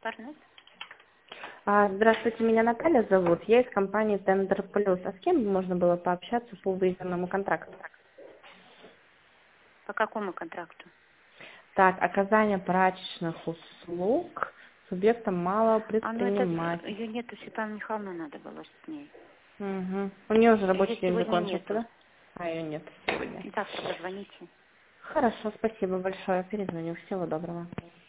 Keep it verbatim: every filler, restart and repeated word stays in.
Парнет. А, Здравствуйте, меня Наталья зовут. Я из компании Tender Plus. А с кем бы можно было пообщаться по выездному контракту? По какому контракту? Так, оказание прачечных услуг субъектам малого А, ну это предпринимательства. ее нету, Светлана Михайловна надо было с ней. Угу. У нее уже рабочий Ее день сегодня закончился, нету. да? А ее нет сегодня. Завтра позвоните. Хорошо, спасибо большое. Перезвоню. Всего доброго.